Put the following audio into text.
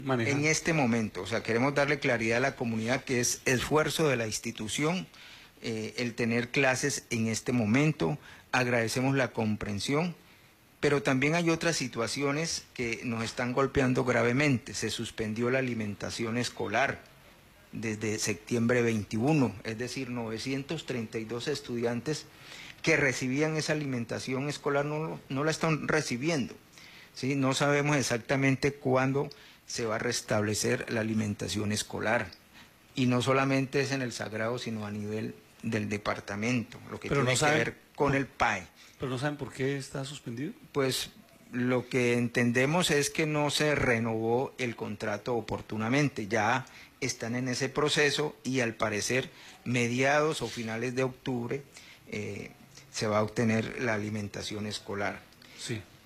manejar. En este momento, o sea, queremos darle claridad a la comunidad que es esfuerzo de la institución el tener clases en este momento. Agradecemos la comprensión, pero también hay otras situaciones que nos están golpeando gravemente. Se suspendió la alimentación escolar desde septiembre 21, es decir, 932 estudiantes que recibían esa alimentación escolar no la están recibiendo. ¿Sí? No sabemos exactamente cuándo se va a restablecer la alimentación escolar. Y no solamente es en el Sagrado, sino a nivel del departamento, lo que Pero no tiene que saben ver con el PAE. pero no saben por qué está suspendido. Pues lo que entendemos es que no se renovó el contrato oportunamente, ya están en ese proceso y al parecer mediados o finales de octubre se va a obtener la alimentación escolar. Sí.